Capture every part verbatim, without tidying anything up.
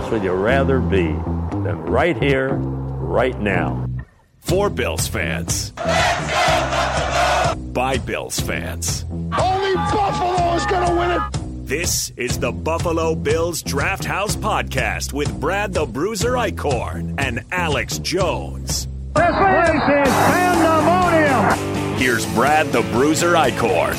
would you rather be than right here, right now? For Bills fans. By Bills fans. Only Buffalo is going to win it. This is the Buffalo Bills Draft House Podcast with Brad the Bruiser Eichhorn and Alex Jones. This place is pandemonium. Here's Brad the Bruiser Eichhorn.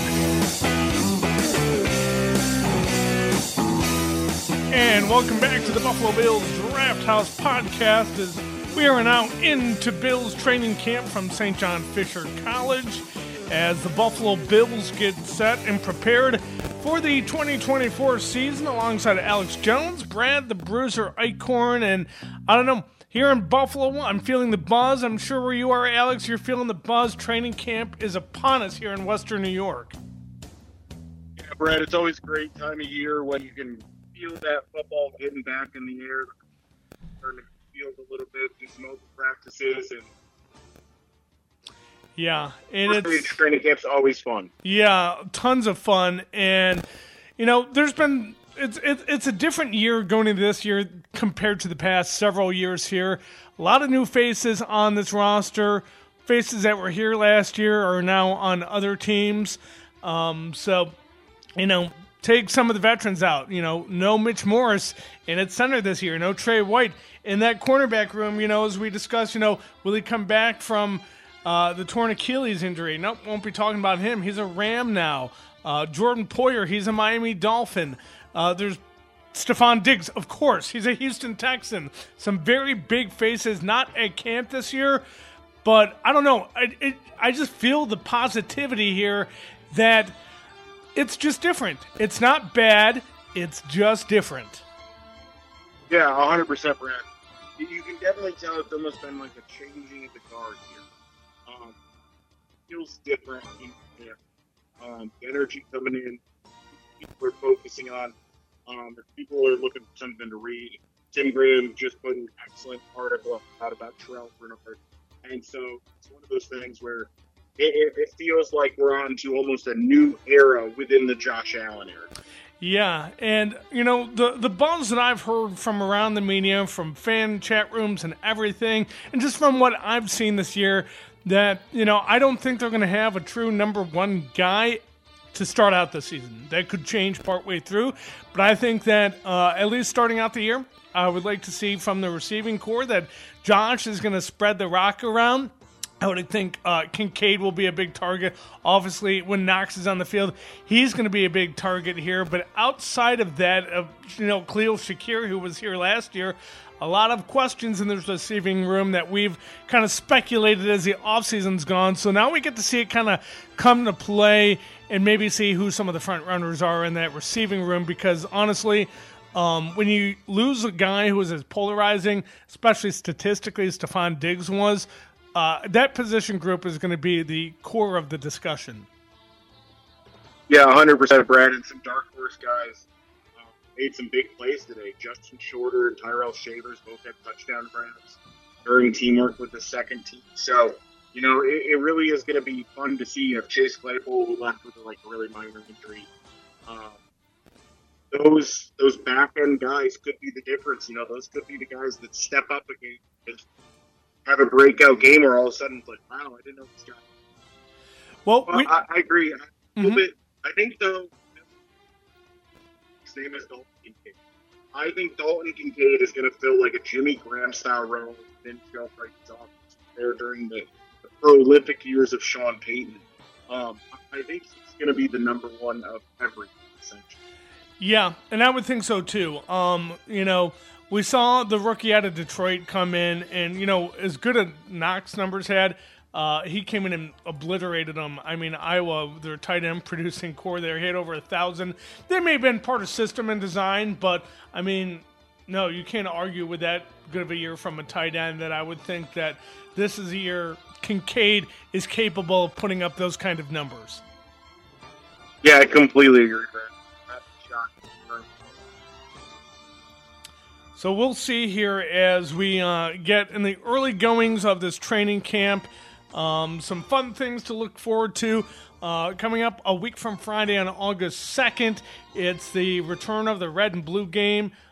And welcome back to the Buffalo Bills Draft House Podcast as we are now into Bills training camp from Saint John Fisher College as the Buffalo Bills get set and prepared for the twenty twenty-four season alongside Alex Jones, Brad the Bruiser Eichhorn, and I don't know, here in Buffalo, I'm feeling the buzz. I'm sure where you are, Alex, you're feeling the buzz. Training camp is upon us here in Western New York. Yeah, Brad, it's always a great time of year when you can feel that football getting back in the air, starting to feel a little bit, do some open practices, and yeah, and it's training camp's always fun. Yeah, tons of fun, and you know, there's been it's it's it's a different year going into this year compared to the past several years here. A lot of new faces on this roster, faces that were here last year are now on other teams. Um, so, you know, take some of the veterans out. You know, no Mitch Morse in at center this year, no Trey White in that cornerback room. You know, as we discussed, you know, will he come back from Uh, the torn Achilles injury? Nope, won't be talking about him. He's a Ram now. Uh, Jordan Poyer, he's a Miami Dolphin. Uh, there's Stephon Diggs, of course. He's a Houston Texan. Some very big faces, not at camp this year, but I don't know. I, it, I just feel the positivity here that it's just different. It's not bad. It's just different. Yeah, one hundred percent, Brad. You, you can definitely tell it's almost been like a changing of the guard here. Um, feels different in there. Um, the energy coming in, people are focusing on. Um, if people are looking for something to read, Tim Graham just put an excellent article out about Terrell Bernard, and so it's one of those things where it, it, it feels like we're on to almost a new era within the Josh Allen era. Yeah, and, you know, the, the buzz that I've heard from around the media, from fan chat rooms and everything, and just from what I've seen this year, that, you know, I don't think they're going to have a true number one guy to start out the season. That could change partway through, but I think that uh, at least starting out the year, I would like to see from the receiving core that Josh is going to spread the rock around. I would think uh, Kincaid will be a big target. Obviously, when Knox is on the field, he's going to be a big target here. But outside of that, of you know, Khalil Shakir, who was here last year, a lot of questions in the receiving room that we've kind of speculated as the offseason's gone. So now we get to see it kind of come to play and maybe see who some of the front runners are in that receiving room. Because honestly, um, when you lose a guy who is as polarizing, especially statistically as Stephon Diggs was, Uh, that position group is going to be the core of the discussion. Yeah, one hundred percent, Brad, and some dark horse guys uh, made some big plays today. Justin Shorter and Tyrell Shavers both had touchdown grabs during teamwork with the second team. So, you know, it, it really is going to be fun to see if Chase Claypool left with like a really minor injury. Um, those those back end guys could be the difference. You know, those could be the guys that step up again. Have a breakout game, or all of a sudden it's like, wow, I didn't know this guy. Well, well we, I, I agree. A mm-hmm. little bit. I think though, his name is Dalton Kincaid. I think Dalton Kincaid is going to feel like a Jimmy Graham style role in Joe Franklin's offense there during the, the prolific years of Sean Payton. Um, I think he's going to be the number one of everything, essentially. Yeah, and I would think so too. Um, you know. We saw the rookie out of Detroit come in, and, you know, as good as Knox numbers had, uh, he came in and obliterated them. I mean, Iowa, their tight end producing core there, hit over a thousand. They may have been part of system and design, but, I mean, no, you can't argue with that good of a year from a tight end that I would think that this is a year Kincaid is capable of putting up those kind of numbers. Yeah, I completely agree, Brad. So we'll see here as we uh, get in the early goings of this training camp. Um, some fun things to look forward to. Uh, coming up a week from Friday on August second, it's the return of the red and blue game.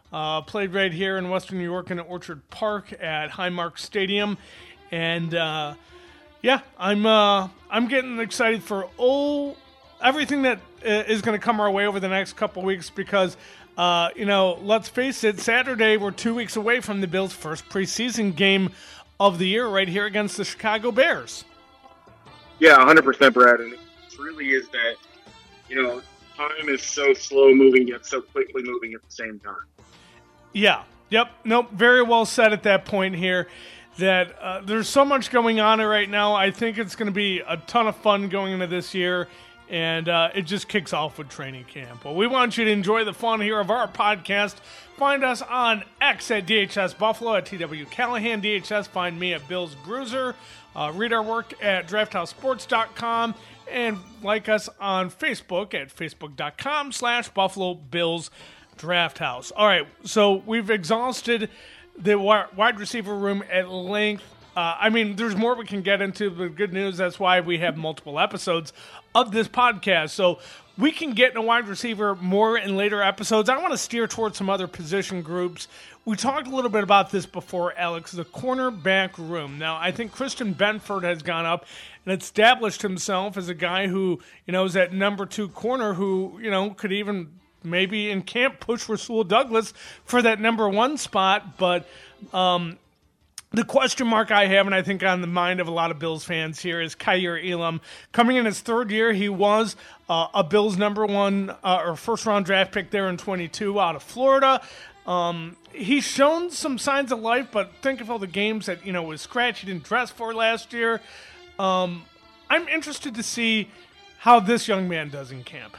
Uh, played right here in Western New York in Orchard Park at Highmark Stadium. And, uh, yeah, I'm uh, I'm getting excited for all, everything that is going to come our way over the next couple weeks because, uh, you know, let's face it, Saturday we're two weeks away from the Bills' first preseason game of the year right here against the Chicago Bears. Yeah, one hundred percent, Brad. And it really is that, you know, time is so slow moving yet so quickly moving at the same time. Yeah. Yep. Nope. Very well said at that point here that uh, there's so much going on right now. I think it's going to be a ton of fun going into this year, and uh, it just kicks off with training camp. Well, we want you to enjoy the fun here of our podcast. Find us on X at D H S Buffalo, at T W Callahan D H S. Find me at Bills Bruiser. Uh, read our work at draft house sports dot com and like us on Facebook at facebook.com slash Buffalo Bills Draft House. All right, so we've exhausted the wide receiver room at length. Uh, I mean, there's more we can get into, but good news, that's why we have multiple episodes of this podcast. So we can get in a wide receiver more in later episodes. I want to steer towards some other position groups. We talked a little bit about this before, Alex, the cornerback room. Now, I think Christian Benford has gone up and established himself as a guy who, you know, is at number two corner who, you know, could even maybe in camp push Rasul Douglas for that number one spot. But um, the question mark I have, and I think on the mind of a lot of Bills fans here, is Kaiir Elam. Coming in his third year, he was uh, a Bills number one uh, or first round draft pick there in twenty-two out of Florida. Um, he's shown some signs of life, but think of all the games that, you know, was scratched, he didn't dress for last year. Um, I'm interested to see how this young man does in camp.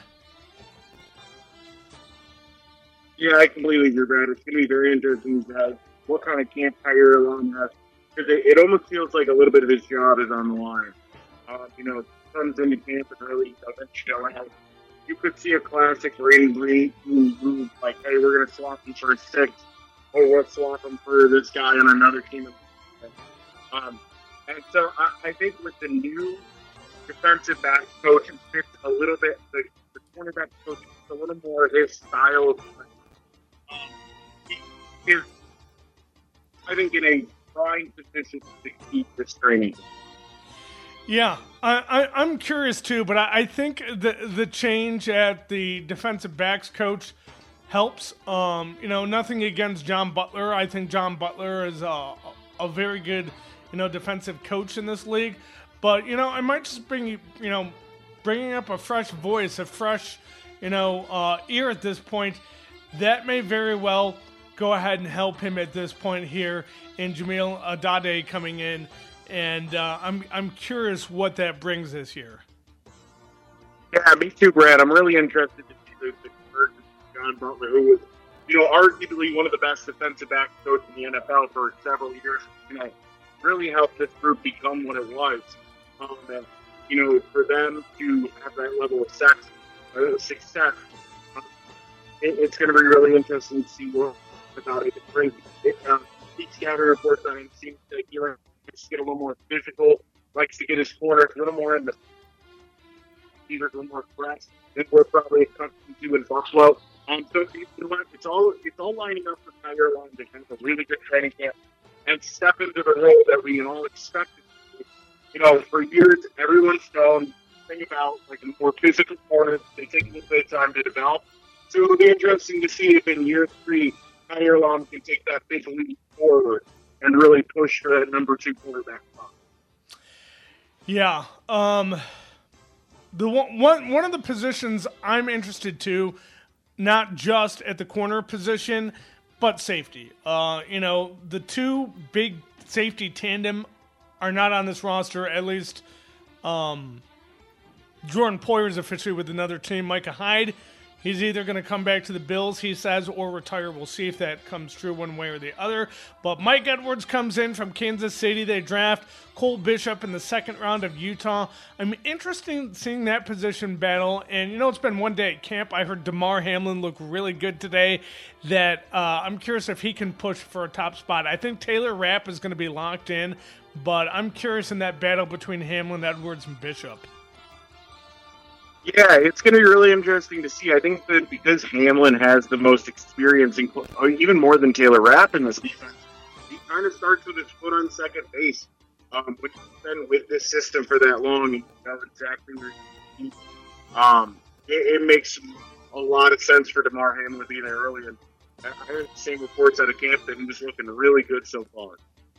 Yeah, I completely agree, Brad. It's going to be very interesting to have what kind of camp Kaiir Elam has. Because it, it almost feels like a little bit of his job is on the line. Uh, you know, comes into camp and really doesn't show out. You could see a classic Brady Green move, like, hey, we're going to swap him for a six, or we'll swap him for this guy on another team. Um, and so I, I think with the new defensive back coach, it fits a little bit, the, the cornerback coach a little more his style of play. Um, he is, I think, in a prime position to keep this training. Yeah, I, I, I'm curious too, but I, I think the the change at the defensive backs coach helps. Um, you know, nothing against John Butler. I think John Butler is a, a very good, you know, defensive coach in this league. But, you know, I might just bring, you know, bringing up a fresh voice, a fresh, you know, uh, ear at this point. That may very well go ahead and help him at this point here in Jamil Adade coming in. And uh, I'm I'm curious what that brings this year. Yeah, me too, Brad. I'm really interested to see the, the conversion of John Butler, who was, you know, arguably one of the best defensive back coaches in the N F L for several years. You know, really helped this group become what it was. Um, and, you know, for them to have that level of sex, uh, success, uh, it, it's going to be really interesting to see what about it brings. It, uh, each scouting reports on him seems to he likes to get a little more physical, likes to get his corners a little more in the either a little more fresh than we're probably accustomed to in Buffalo. Um, so you know what? It's all it's all lining up for Kaiir Elam to have a really good training camp and step into the role that we all expected. You know, for years, everyone's known thing about like a more physical corner. They take a little bit of time to develop. So it'll be interesting to see if in year three, Kaiir Elam can take that big leap forward and really push for that number two quarterback spot. Yeah. Um, the one, one one of the positions I'm interested to, not just at the corner position, but safety. Uh, you know, the two big safety tandem are not on this roster, at least um, Jordan Poyer is officially with another team. Micah Hyde, he's either going to come back to the Bills, he says, or retire. We'll see if that comes true one way or the other. But Mike Edwards comes in from Kansas City. They draft Cole Bishop in the second round of Utah. I'm interested in seeing that position battle. And, you know, it's been one day at camp. I heard DeMar Hamlin look really good today. That uh, I'm curious if he can push for a top spot. I think Taylor Rapp is going to be locked in. But I'm curious in that battle between Hamlin, Edwards, and Bishop. Yeah, it's going to be really interesting to see. I think that because Hamlin has the most experience, in, even more than Taylor Rapp in this defense, he kind of starts with his foot on second base. Um, when you've been with this system for that long, you know exactly where you um, it, it makes a lot of sense for DeMar Hamlin to be there early. And I heard the same reports out of camp that he was looking really good so far.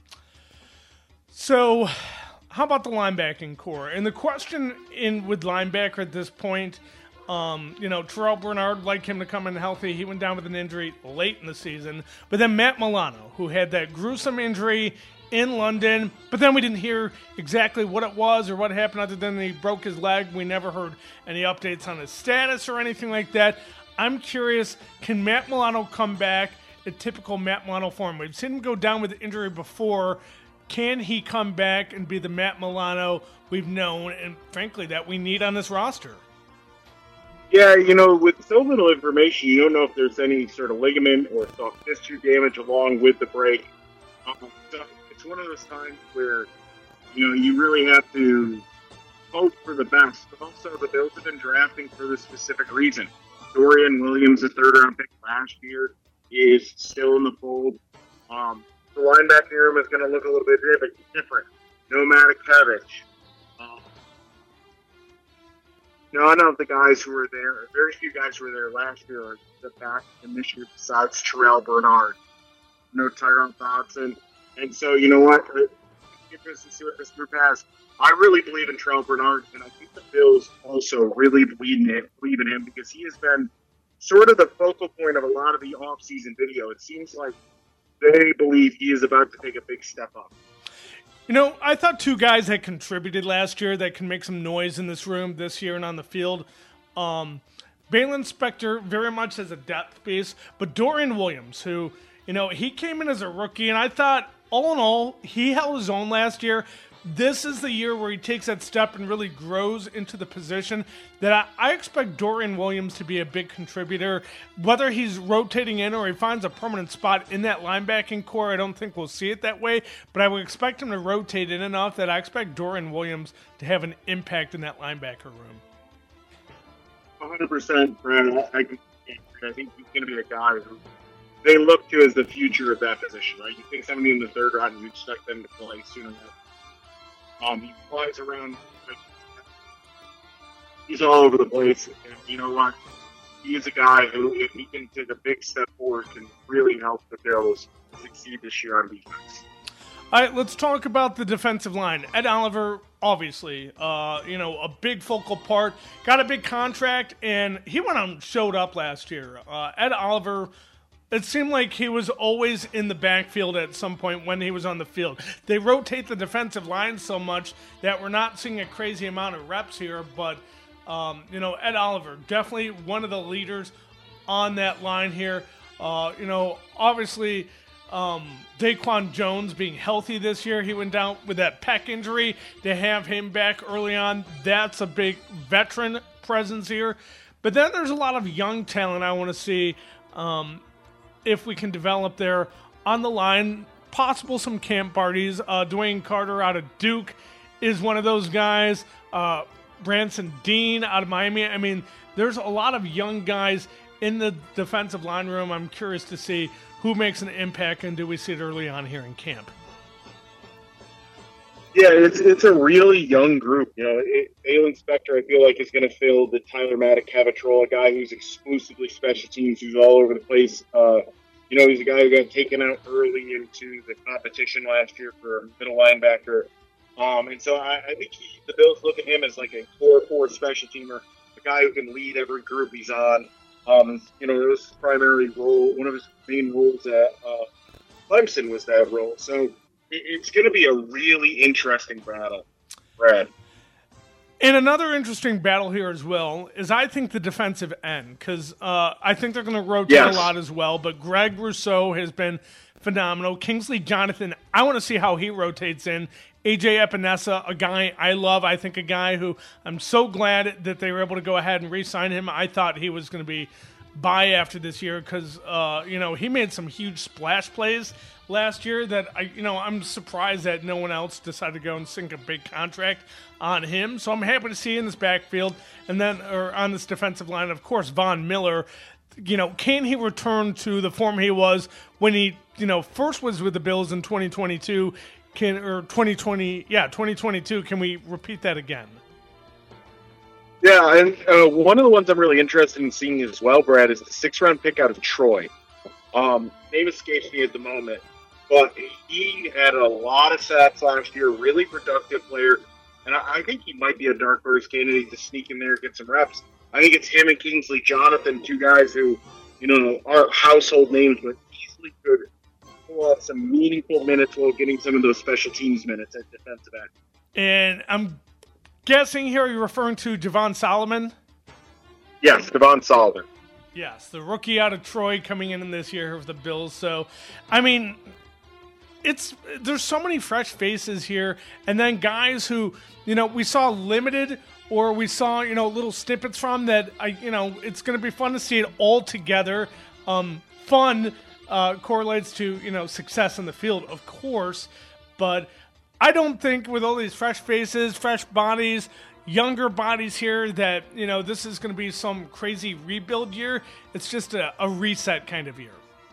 So, how about the linebacking core? And the question in with linebacker at this point, um, you know, Terrell Bernard, like him to come in healthy. He went down with an injury late in the season. But then Matt Milano, who had that gruesome injury in London, but then we didn't hear exactly what it was or what happened other than he broke his leg. We never heard any updates on his status or anything like that. I'm curious, can Matt Milano come back in typical Matt Milano form? We've seen him go down with injury before. Can he come back and be the Matt Milano we've known and, frankly, that we need on this roster? Yeah, you know, with so little information, you don't know if there's any sort of ligament or soft tissue damage along with the break. Um, so it's one of those times where, you know, you really have to hope for the best. But also, the Bills have been drafting for this specific reason. Dorian Williams, a third-round pick last year, is still in the fold. Um, the linebacking room is going to look a little bit different. Nomadic Kevich. Um, none of the guys who were there, very few guys who were there last year are the back in this year besides Terrell Bernard. No Tyrone Dodson. And so, you know what? Interesting to see what this group has. I really believe in Terrell Bernard, and I think the Bills also really believe in, believe in him because he has been sort of the focal point of a lot of the off-season video. It seems like they believe he is about to take a big step up. You know, I thought two guys that contributed last year that can make some noise in this room this year and on the field. Um, Baylon Spector very much as a depth piece, but Dorian Williams, who, you know, he came in as a rookie, and I thought, all in all, he held his own last year. This is the year where he takes that step and really grows into the position that I, I expect Dorian Williams to be a big contributor. Whether he's rotating in or he finds a permanent spot in that linebacking core, I don't think we'll see it that way, but I would expect him to rotate in enough that I expect Dorian Williams to have an impact in that linebacker room. one hundred percent, Brad. I, I think he's going to be a guy who they look to as the future of that position, right? You take somebody in the third round and you expect them to play sooner than Um, he flies around. He's all over the place. And you know what? He is a guy who, if he can take a big step forward, can really help the Bills succeed this year on defense. All right, let's talk about the defensive line. Ed Oliver, obviously, uh, you know, a big focal part. Got a big contract, and he went on and showed up last year. Uh, Ed Oliver, it seemed like he was always in the backfield at some point when he was on the field. They rotate the defensive line so much that we're not seeing a crazy amount of reps here, but, um, you know, Ed Oliver, definitely one of the leaders on that line here. Uh, you know, obviously, um, Daquan Jones being healthy this year, he went down with that pec injury. To have him back early on, that's a big veteran presence here. But then there's a lot of young talent I want to see, um, if we can develop there on the line. Possible some camp parties. Uh, Dwayne Carter out of Duke is one of those guys. Uh, Branson Dean out of Miami. I mean, there's a lot of young guys in the defensive line room. I'm curious to see who makes an impact, and do we see it early on here in camp? Yeah, it's it's a really young group. You know, Baylon Spector, I feel like, is going to fill the Tyler Matakevich role, a guy who's exclusively special teams, who's all over the place. Uh, you know, he's a guy who got taken out early into the competition last year for a middle linebacker. Um, and so I, I think he, the Bills look at him as like a core four special teamer, a guy who can lead every group he's on. Um, you know, his primary role, one of his main roles at uh, Clemson was that role. So it's going to be a really interesting battle, Brad. And another interesting battle here as well is I think the defensive end, because uh, I think they're going to rotate yes. a lot as well. But Greg Rousseau has been phenomenal. Kingsley Jonathan, I want to see how he rotates in. A J Epinesa, a guy I love. I think a guy who I'm so glad that they were able to go ahead and re-sign him. I thought he was going to be buy after this year because, uh, you know, he made some huge splash plays last year that, I, you know, I'm surprised that no one else decided to go and sink a big contract on him. So I'm happy to see in this backfield and then or on this defensive line, of course, Von Miller. You know, can he return to the form he was when he, you know, first was with the Bills in twenty twenty-two? Can or twenty twenty, yeah, twenty twenty-two. Can we repeat that again? Yeah, and uh, one of the ones I'm really interested in seeing as well, Brad, is the six-round pick out of Troy. Um, name escapes me at the moment, but he had a lot of sacks last year, really productive player, and I, I think he might be a dark horse candidate to sneak in there and get some reps. I think it's him and Kingsley Jonathan, two guys who, you know, aren't household names, but easily could pull off some meaningful minutes while getting some of those special teams minutes at defensive end. And I'm guessing here you're referring to Javon Solomon? Yes, Javon Solomon. Yes, the rookie out of Troy coming in this year with the Bills. So, I mean, it's there's so many fresh faces here, and then guys who, you know, we saw limited or we saw, you know, little snippets from that. I, you know, it's going to be fun to see it all together. Um, fun uh, correlates to, you know, success in the field, of course, but I don't think with all these fresh faces, fresh bodies, younger bodies here that, you know, this is going to be some crazy rebuild year. It's just a, a reset kind of year.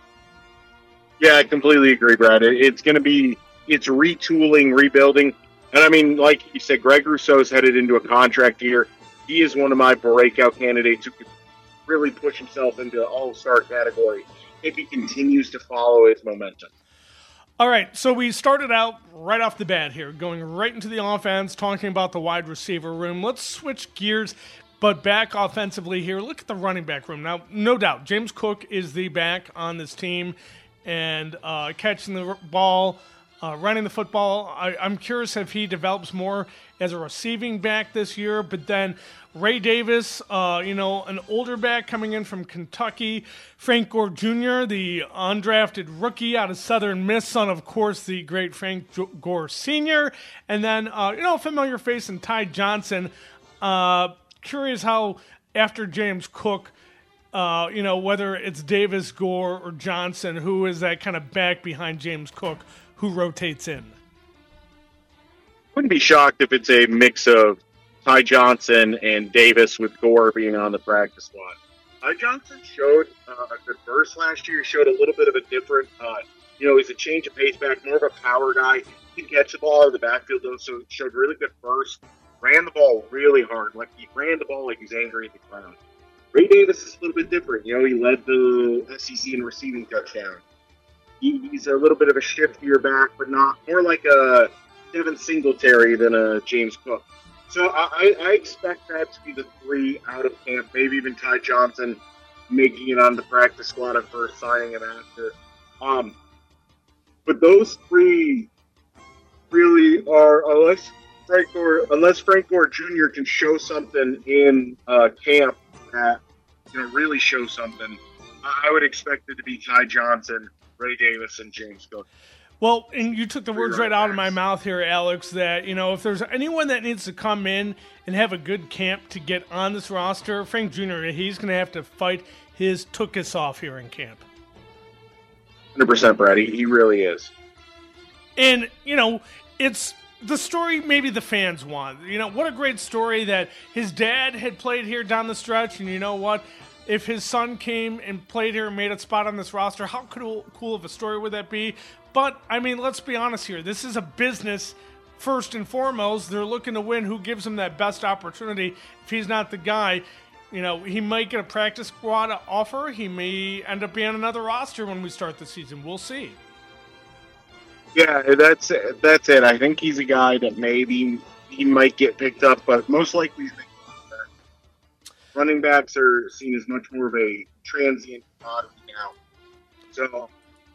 Yeah, I completely agree, Brad. It's going to be, it's retooling, rebuilding. And I mean, like you said, Greg Rousseau's headed into a contract year. He is one of my breakout candidates who could really push himself into all-star category if he continues to follow his momentum. All right, so we started out right off the bat here, going right into the offense, talking about the wide receiver room. Let's switch gears, but back offensively here. Look at the running back room. Now, no doubt, James Cook is the back on this team, and uh, catching the ball, uh, running the football. I, I'm curious if he develops more as a receiving back this year, but then Ray Davis, uh, you know, an older back coming in from Kentucky. Frank Gore Junior, the undrafted rookie out of Southern Miss, son, of course, the great Frank Gore Senior And then, uh, you know, a familiar face in Ty Johnson. Uh, curious how, after James Cook, uh, you know, whether it's Davis, Gore, or Johnson, who is that kind of back behind James Cook who rotates in? Wouldn't be shocked if it's a mix of Ty Johnson and Davis with Gore being on the practice squad. Ty Johnson showed uh, a good burst last year. He showed a little bit of a different, uh, you know, he's a change of pace back, more of a power guy. He can catch the ball out of the backfield, though, so showed really good burst. Ran the ball really hard. Like, he ran the ball like he's angry at the ground. Ray Davis is a little bit different. You know, he led the S E C in receiving touchdown. He, he's a little bit of a shiftier back, but not more like a Devin Singletary than a James Cook. So I, I expect that to be the three out of camp, maybe even Ty Johnson making it on the practice squad and first signing him after. Um, but those three really are, unless Frank Gore, unless Frank Gore Junior can show something in uh, camp that, you know, really show something, I would expect it to be Ty Johnson, Ray Davis, and James Cook. Well, and you took the words right out of my mouth here, Alex, that, you know, if there's anyone that needs to come in and have a good camp to get on this roster, Frank Junior, he's going to have to fight his tuchus off here in camp. one hundred percent, Brad. He, he really is. And, you know, it's the story maybe the fans want. You know, what a great story that his dad had played here down the stretch, and you know what? If his son came and played here and made a spot on this roster, how cool, cool of a story would that be? But, I mean, let's be honest here. This is a business first and foremost. They're looking to win. Who gives him that best opportunity? If he's not the guy, you know, he might get a practice squad offer. He may end up being on another roster when we start the season. We'll see. Yeah, that's it. That's it. I think he's a guy that maybe he might get picked up, but most likely he's running backs are seen as much more of a transient commodity now. So,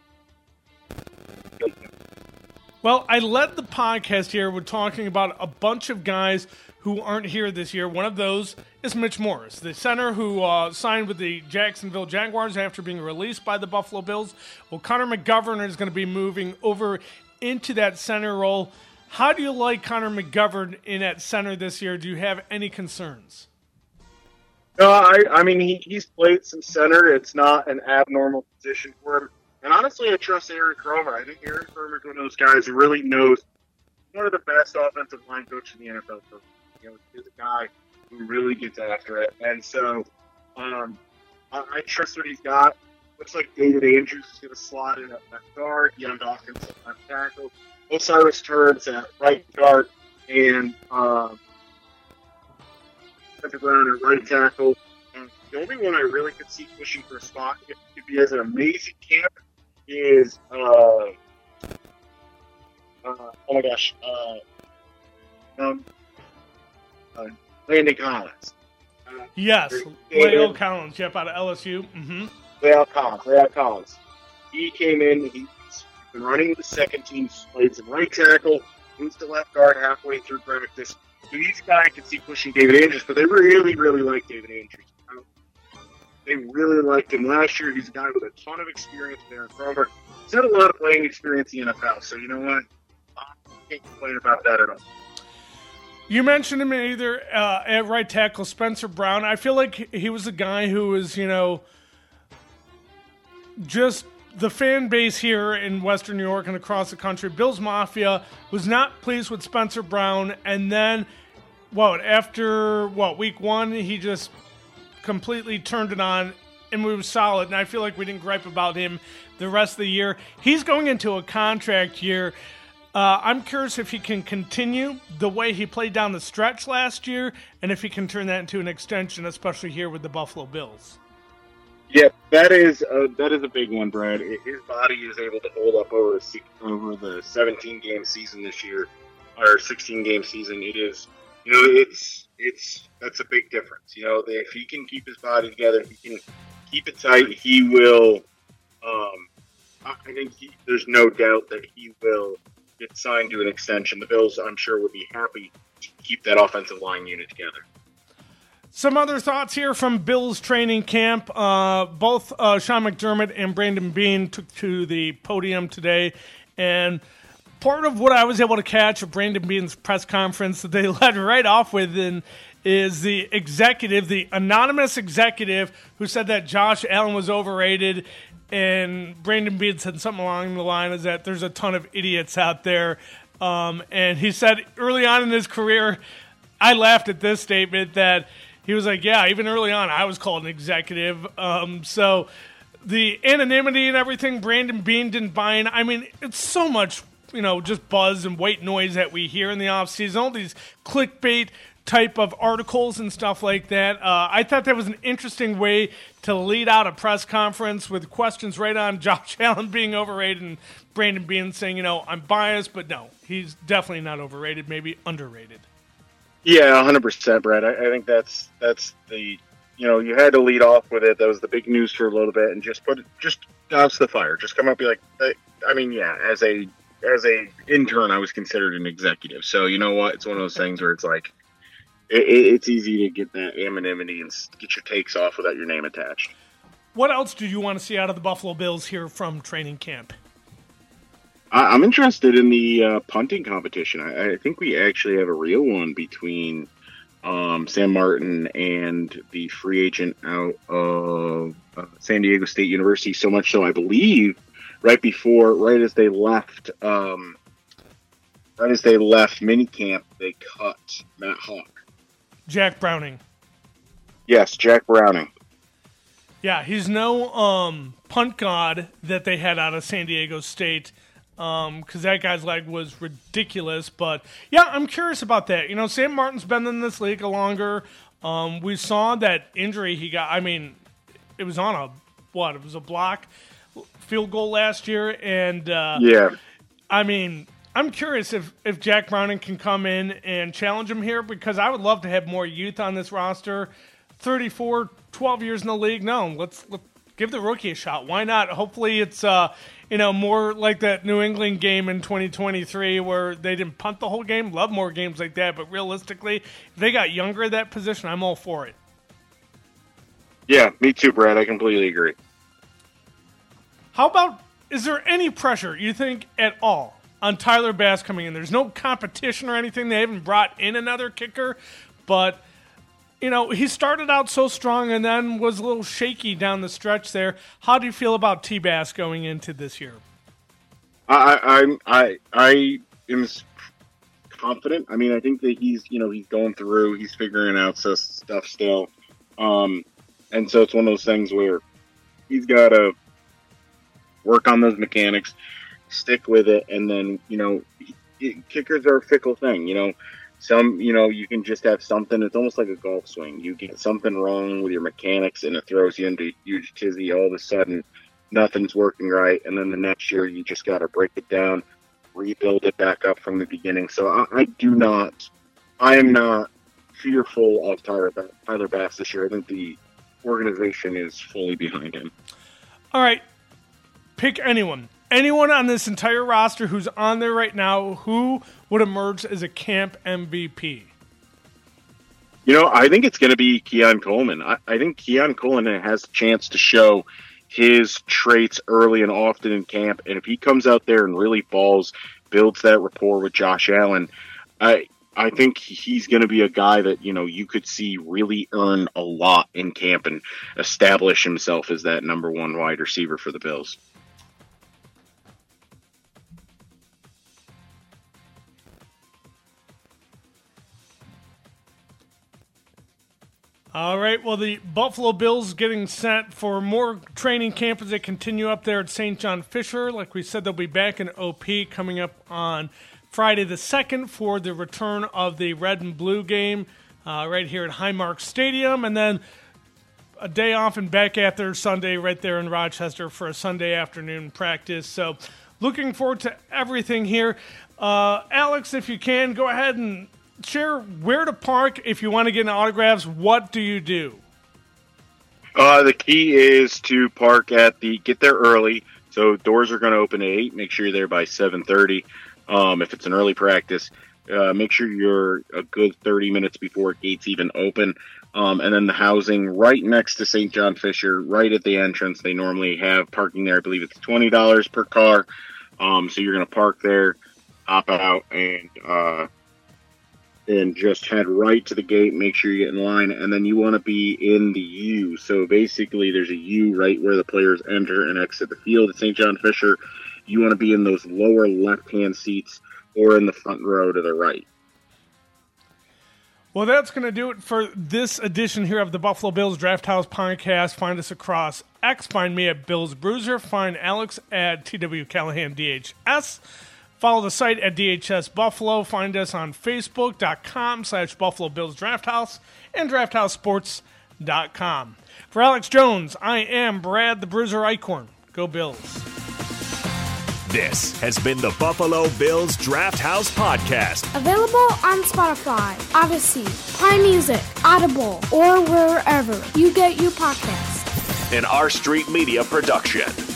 well, I led the podcast here with talking about a bunch of guys who aren't here this year. One of those is Mitch Morse, the center who uh, signed with the Jacksonville Jaguars after being released by the Buffalo Bills. Well, Connor McGovern is going to be moving over into that center role. How do you like Connor McGovern in at center this year? Do you have any concerns? No, I, I mean, he, he's played some center. It's not an abnormal position for him. And honestly, I trust Aaron Cromer. I think Aaron Cromer is one of those guys who really knows one of the best offensive line coaches in the N F L. So, you know, he's a guy who really gets after it. And so um, I, I trust what he's got. Looks like David Andrews is going to slot in at left guard, Deion Dawkins at left tackle, Osiris Turbs at right guard, and um, Spencer Brown at right tackle. And the only one I really could see pushing for a spot, if, if he has an amazing camp, is uh, uh, oh my gosh, uh, um, uh, Landon Collins. Uh, yes, La'el Collins, yep, out of L S U. Mm-hmm. La'el Collins, La'el Collins. He came in, he's been running the second team, played some right tackle, moves to left guard halfway through practice. So these guys can see pushing David Andrews, but they really, really like David Andrews. They really liked him last year. He's a guy with a ton of experience there in Cromer. He's had a lot of playing experience in the N F L, so you know what? I can't complain about that at all. You mentioned him either uh, at right tackle, Spencer Brown. I feel like he was a guy who was, you know, just the fan base here in Western New York and across the country. Bills Mafia was not pleased with Spencer Brown, and then, what, after, what, week one, he just completely turned it on and we were solid, and I feel like we didn't gripe about him the rest of the year. He's going into a contract year. Uh, I'm curious if he can continue the way he played down the stretch last year, and if he can turn that into an extension, especially here with the Buffalo Bills. Yeah, that is a, that is a big one, Brad. His body is able to hold up over a, over the seventeen game season this year, or sixteen game season. It is, you know, it's it's that's a big difference. You know, if he can keep his body together, if he can keep it tight, he will. Um, I think he, there's no doubt that he will get signed to an extension. The Bills, I'm sure, would be happy to keep that offensive line unit together. Some other thoughts here from Bills training camp. Uh, both uh, Sean McDermott and Brandon Beane took to the podium today, and part of what I was able to catch of Brandon Beane's press conference that they led right off with in, is the executive, the anonymous executive, who said that Josh Allen was overrated, and Brandon Beane said something along the line is that there's a ton of idiots out there. Um, and he said early on in his career, I laughed at this statement that he was like, yeah, even early on, I was called an executive. Um, so the anonymity and everything, Brandon Beane didn't buy in. I mean, it's so much, you know, just buzz and white noise that we hear in the offseason, all these clickbait type of articles and stuff like that. Uh, I thought that was an interesting way to lead out a press conference with questions right on Josh Allen being overrated and Brandon Beane saying, you know, I'm biased, but no, he's definitely not overrated, maybe underrated. Yeah, one hundred percent, Brad. I, I think that's that's the, you know, you had to lead off with it. That was the big news for a little bit, and just put it, just douse the fire. Just come up and be like, I, I mean, yeah, as a as a intern, I was considered an executive. So you know what? It's one of those things where it's like, it, it's easy to get that anonymity and get your takes off without your name attached. What else do you want to see out of the Buffalo Bills here from training camp? I'm interested in the uh, punting competition. I, I think we actually have a real one between um, Sam Martin and the free agent out of uh, San Diego State University. So much so, I believe, right before, right as they left, um, right as they left minicamp, they cut Matt Hawk. Jack Browning. Yes, Jack Browning. Yeah, he's no um, punt god that they had out of San Diego State. Because um, that guy's leg was ridiculous. But, yeah, I'm curious about that. You know, Sam Martin's been in this league a longer. Um, we saw that injury he got. I mean, it was on a, what, it was a block field goal last year. And, uh, yeah, I mean, I'm curious if, if Jack Browning can come in and challenge him here, because I would love to have more youth on this roster. thirty-four, twelve years in the league. No, let's, let's give the rookie a shot. Why not? Hopefully it's, uh, you know, more like that New England game in twenty twenty-three where they didn't punt the whole game. Love more games like that. But realistically, if they got younger at that position, I'm all for it. Yeah, me too, Brad. I completely agree. How about, is there any pressure, you think, at all on Tyler Bass coming in? There's no competition or anything. They haven't brought in another kicker. But you know, he started out so strong and then was a little shaky down the stretch there. How do you feel about T-Bass going into this year? I, I'm I I am confident. I mean, I think that he's you know he's going through, he's figuring out some stuff still, um, and so it's one of those things where he's got to work on those mechanics, stick with it, and then you know it, kickers are a fickle thing. You know, some you know you can just have something. It's almost like a golf swing. You get something wrong with your mechanics, and it throws you into a huge tizzy. All of a sudden, nothing's working right, and then the next year you just got to break it down, rebuild it back up from the beginning. So I, I do not, I am not fearful of Tyler, Tyler Bass this year. I think the organization is fully behind him. All right, pick anyone. Anyone on this entire roster who's on there right now, who would emerge as a camp M V P? You know, I think it's going to be Keon Coleman. I, I think Keon Coleman has a chance to show his traits early and often in camp, and if he comes out there and really balls, builds that rapport with Josh Allen, I I think he's going to be a guy that you know you could see really earn a lot in camp and establish himself as that number one wide receiver for the Bills. All right, well, the Buffalo Bills getting set for more training camp as they continue up there at Saint John Fisher. Like we said, they'll be back in O P coming up on Friday the second for the return of the red and blue game uh, right here at Highmark Stadium. And then a day off and back after Sunday right there in Rochester for a Sunday afternoon practice. So looking forward to everything here. Uh, Alex, if you can, go ahead and share where to park if you want to get autographs. What do you do? Uh, the key is to park at the get there early. So doors are going to open at eight. Make sure you're there by seven thirty. Um, if it's an early practice, uh, make sure you're a good thirty minutes before gates even open. Um, and then the housing right next to Saint John Fisher, right at the entrance. They normally have parking there. I believe it's twenty dollars per car. Um, so you're going to park there, hop out, and uh, and just head right to the gate, make sure you get in line, and then you want to be in the U. So basically there's a U right where the players enter and exit the field at Saint John Fisher. You want to be in those lower left-hand seats or in the front row to the right. Well, that's going to do it for this edition here of the Buffalo Bills Draft House Podcast. Find us across X. Find me at Bills Bruiser. Find Alex at T W Callahan D H S. Follow the site at D H S Buffalo. Find us on Facebook.com slash Buffalo Bills Draft House and draft house sports dot com. For Alex Jones, I am Brad the Bruiser Eichhorn. Go Bills. This has been the Buffalo Bills Draft House Podcast. Available on Spotify, Odyssey, Prime Music, Audible, or wherever you get your podcasts. An R Street Media production.